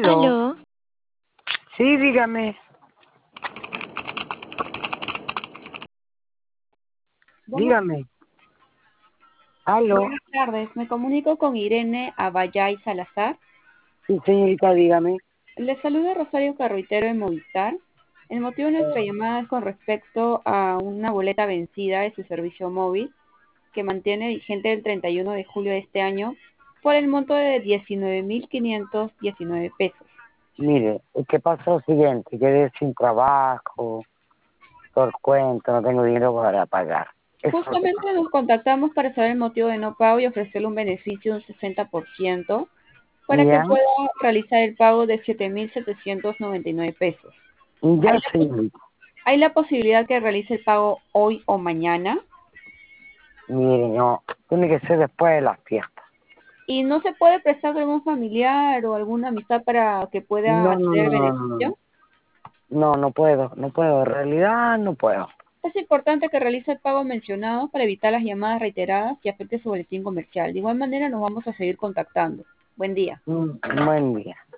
Aló. Aló, Sí, dígame. Buenas, Dígame. Aló. buenas tardes, me comunico con Irene Abayay Salazar. Sí, señorita, dígame. Le saluda Rosario Carruitero de Movistar. El motivo de nuestra llamada es con respecto a una boleta vencida de su servicio móvil que mantiene vigente el 31 de julio de este año por el monto de 19.519 pesos. Mire, ¿qué pasó? Lo siguiente, quedé sin trabajo, por cuenta, no tengo dinero para pagar. Eso es lo que Justamente pasó. nos contactamos para saber el motivo de no pago y ofrecerle un beneficio de un 60% para que ¿Ya? pueda realizar el pago de 7.799 pesos. ¿Hay Ya, la, señorita. hay la posibilidad que realice el pago hoy o mañana? Mire, no, tiene que ser después de las fiestas. ¿Y no se puede prestar con algún familiar o alguna amistad para que pueda No, no, acceder no, al no, no, no. beneficio? No, no puedo, no puedo. En realidad no puedo. Es importante que realice el pago mencionado para evitar las llamadas reiteradas y afecte su boletín comercial. De igual manera nos vamos a seguir contactando. Buen día. Buen día.